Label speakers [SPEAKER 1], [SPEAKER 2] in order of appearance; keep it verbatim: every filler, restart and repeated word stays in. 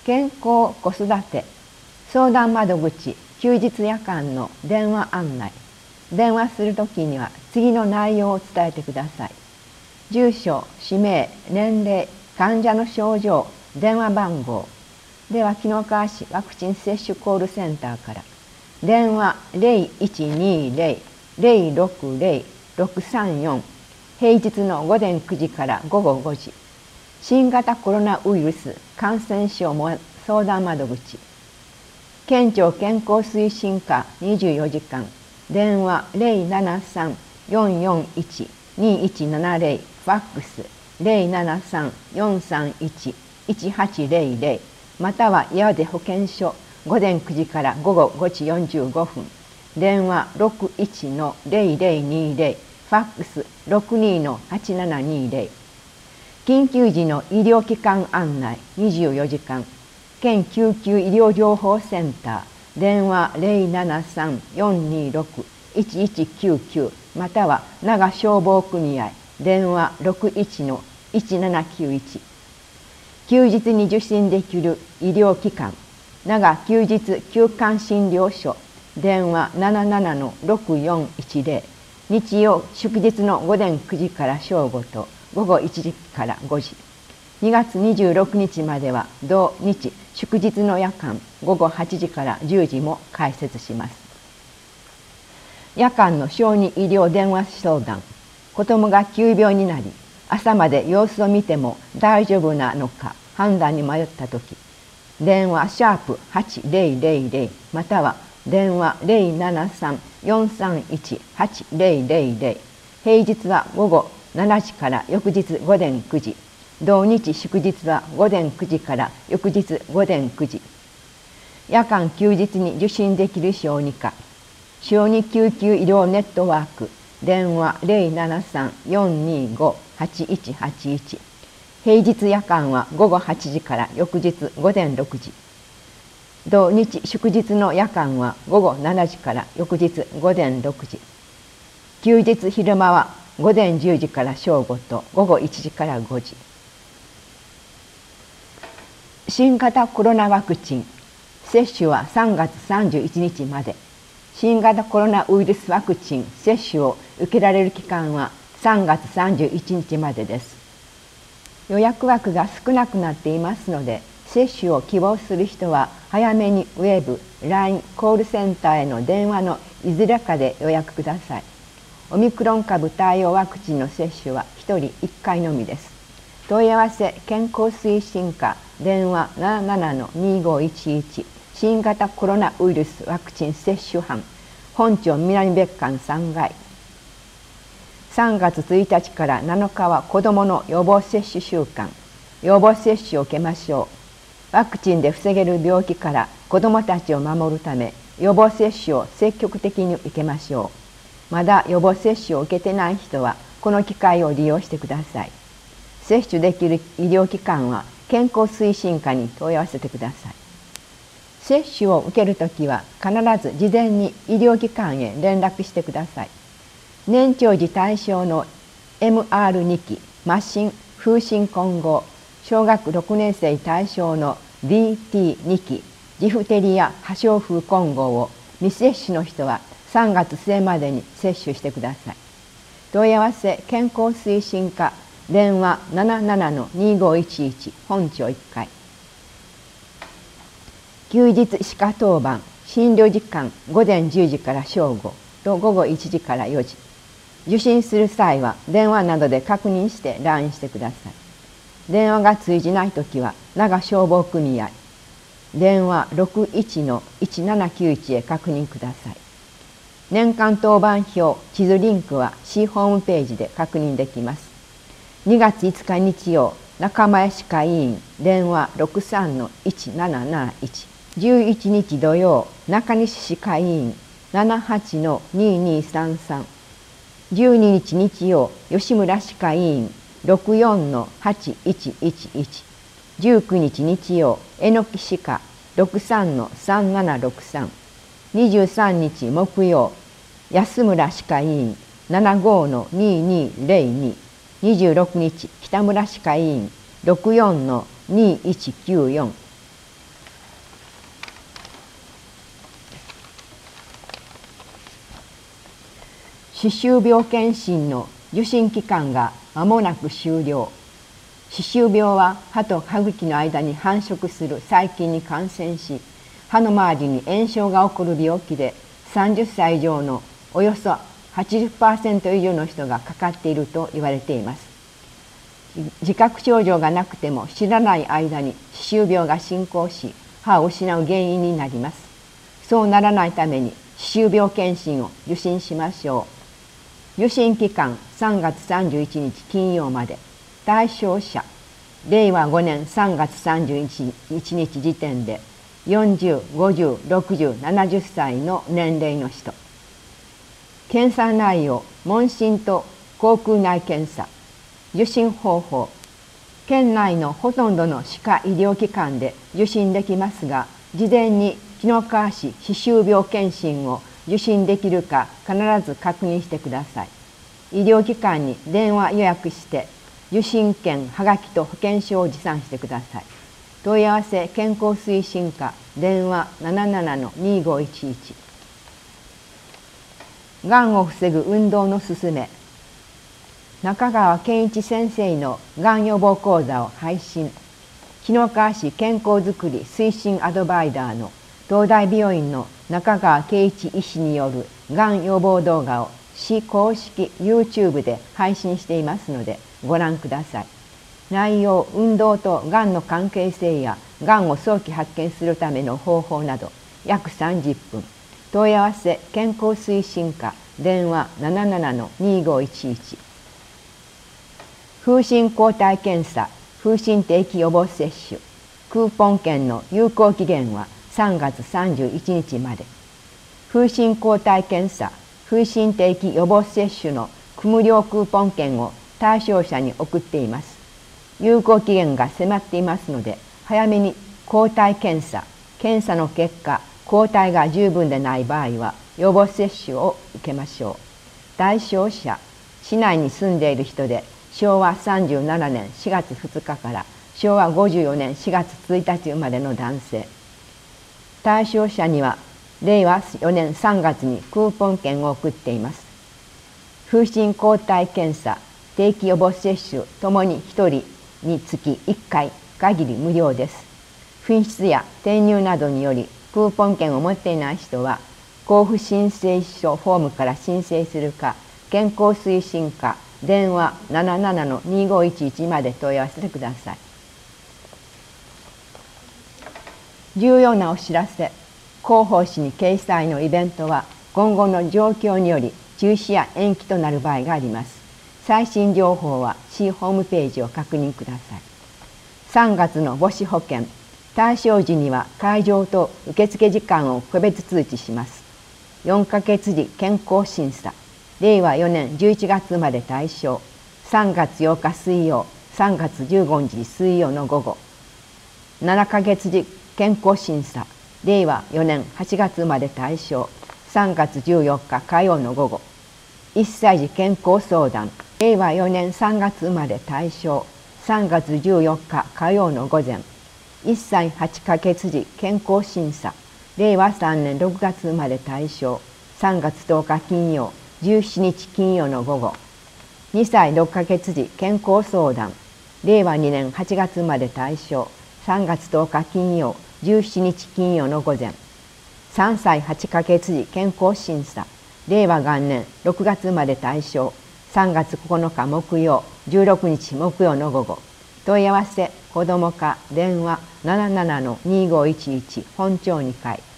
[SPEAKER 1] 健康子育て相談窓口休日夜間の電話案内。電話するときには次の内容を伝えてください。住所、氏名、年齢、患者の症状、電話番号。では紀の川市ワクチン接種コールセンターから。電話 ゼロいちにゼロ ゼロろくゼロ ろくさんよん。平日の午前くじから午後ごじ。新型コロナウイルス感染症相談窓口。県庁健康推進課にじゅうよじかん。電話 ゼロななさん よんよんいち にいちななゼロ。ファックス ゼロななさん よんさんいち いちはちゼロゼロ。または岩手保健所午前くじから午後ごじよんじゅうごふん。電話 ろくいちのゼロゼロにゼロ。ファックス ろくにのはちななにゼロ。緊急時の医療機関案内にじゅうよじかん。県救急医療情報センター。電話 ゼロななさん よんにろく いちいちきゅうきゅう。または長消防組合。電話 ろくいちのいちななきゅういち。休日に受診できる医療機関。長休日休館診療所。電話 ななななのろくよんいちゼロ。日曜祝日の午前くじから正午と午後いちじからごじ。にがつにじゅうろくにちまでは同日祝日の夜間午後はちじからじゅうじも開設します。夜間の小児医療電話相談。子どもが急病になり朝まで様子を見ても大丈夫なのか判断に迷ったとき、電話シャープはちゼロゼロゼロまたは電話 ゼロななさん よんさんいち はちゼロゼロゼロ。平日は午後しちじから翌日午前くじ。同日祝日は午前くじから翌日午前くじ。夜間休日に受診できる小児科。小児救急医療ネットワーク。電話 ゼロななさん よんにご はちいちはちいち。平日夜間は午後はちじから翌日午前ろくじ。同日祝日の夜間は午後しちじから翌日午前ろくじ。休日昼間は午前じゅうじから正午と午後いちじからごじ。新型コロナワクチン接種はさんがつさんじゅういちにちまで。新型コロナウイルスワクチン接種を受けられる期間はさんがつさんじゅういちにちまでです。予約枠が少なくなっていますので、接種を希望する人は早めにウェブ、ライン、コールセンターへの電話のいずれかで予約ください。オミクロン株対応ワクチンの接種はひとりいっかいのみです。問い合わせ健康推進課電話 なななのにごいちいち。新型コロナウイルスワクチン接種班本町南別館さんがい。さんがつついたちからなのかは子どもの予防接種週間。予防接種を受けましょう。ワクチンで防げる病気から子どもたちを守るため予防接種を積極的に受けましょう。まだ予防接種を受けてない人はこの機会を利用してください。接種できる医療機関は健康推進課に問い合わせてください。接種を受けるときは必ず事前に医療機関へ連絡してください。年長児対象の エムアールに 期、麻疹、風疹混合、小学ろくねん生対象の ディーティーに 期、ジフテリア破傷風混合を未接種の人はさんがつ末までに接種してください。問い合わせ健康推進課電話 ななななのにごいちいち 本町いっかい。休日歯科当番診療時間午前じゅうじから正午と午後いちじからよじ。受診する際は電話などで確認して ライン してください。電話が通じないときは長消防組合電話 ろくいちのいちななきゅういち へ確認ください。年間当番表地図リンクは市ホームページで確認できます。にがついつか日曜中前歯科医院電話 ろくさんのいちなななななち。じゅういちにち土曜中西歯科医院 ななはちのににさんさん。じゅうににち日曜吉村歯科医院ろくよんのはちいちいちいち。じゅうくにち日曜えのき歯科ろくさんのさんななろくさん。にじゅうさんにち木曜安村歯科医院ななごのににゼロに。にじゅうろくにち北村歯科医院ろくよんのにいちきゅうよん。 歯周病検診の受診期間が間もなく終了。歯周病は歯と歯茎の間に繁殖する細菌に感染し、歯の周りに炎症が起こる病気で、さんじゅっさい以上のおよそ はちじゅっパーセント 以上の人がかかっていると言われています。自覚症状がなくても知らない間に歯周病が進行し、歯を失う原因になります。そうならないために歯周病検診を受診しましょう。受診期間さんがつさんじゅういちにち金曜まで。対象者、れいわごねんさんがつさんじゅういちにち時点でよんじゅう、ごじゅう、ろくじゅう、ななじゅっさいの年齢の人。検査内容、問診と口腔内検査。受診方法、県内のほとんどの歯科医療機関で受診できますが、事前に紀の川市歯周病検診を受診できるか必ず確認してください。医療機関に電話予約して受診券はがきと保険証を持参してください。問い合わせ健康推進課電話 ななななのにごいちいち。がんを防ぐ運動のすすめ。中川健一先生のがん予防講座を配信。紀の川市健康づくり推進アドバイザーの東大病院の中川圭一医師によるがん予防動画を市公式 YouTube で配信していますのでご覧ください。内容、運動とがんの関係性やがんを早期発見するための方法など約さんじゅっぷん。問い合わせ健康推進課電話 ななななのにごいちいち。風疹抗体検査、風疹定期予防接種。クーポン券の有効期限はさんがつさんじゅういちにちまで。風疹抗体検査、風疹定期予防接種の無料クーポン券を対象者に送っています。有効期限が迫っていますので、早めに抗体検査、検査の結果、抗体が十分でない場合は予防接種を受けましょう。対象者、市内に住んでいる人で、しょうわさんじゅうななねんしがつふつかからしょうわごじゅうよねんしがつついたち生まれの男性。対象者にはれいわよねんさんがつにクーポン券を送っています。風疹抗体検査、定期予防接種ともにひとりにつきいっかい限り無料です。紛失や転入などによりクーポン券を持っていない人は交付申請書フォームから申請するか、健康推進課電話 ななななのにごいちいち まで問い合わせてください。重要なお知らせ。広報誌に掲載のイベントは今後の状況により中止や延期となる場合があります。最新情報は市ホームページを確認ください。さんがつの母子保険、対象時には会場と受付時間を個別通知します。よんかげつじ健康審査、れいわよねんじゅういちがつ生まれ対象、さんがつようか水曜、さんがつじゅうごにち水曜の午後。ななかげつじ健康審査、れいわよねんはちがつ生まれ対象、さんがつじゅうよっか火曜の午後。いっさいじ健康相談、れいわよねんさんがつ生まれ対象、さんがつじゅうよっか火曜の午前。いっさいはちかげつじ健康審査、れいわさんねんろくがつ生まれ対象、さんがつとおか金曜、じゅうしちにち金曜の午後。にさいろっかげつじ健康相談、れいわにねんはちがつ生まれ対象、さんがつとおか金曜、じゅうしちにち金曜の午前。さんさいはちかげつじ健康審査、れいわがんねんろくがつ生まれ対象、さんがつここのか木曜、じゅうろくにち木曜の午後。問い合わせ子ども課電話 ななななのにごいちいち 本庁にかい。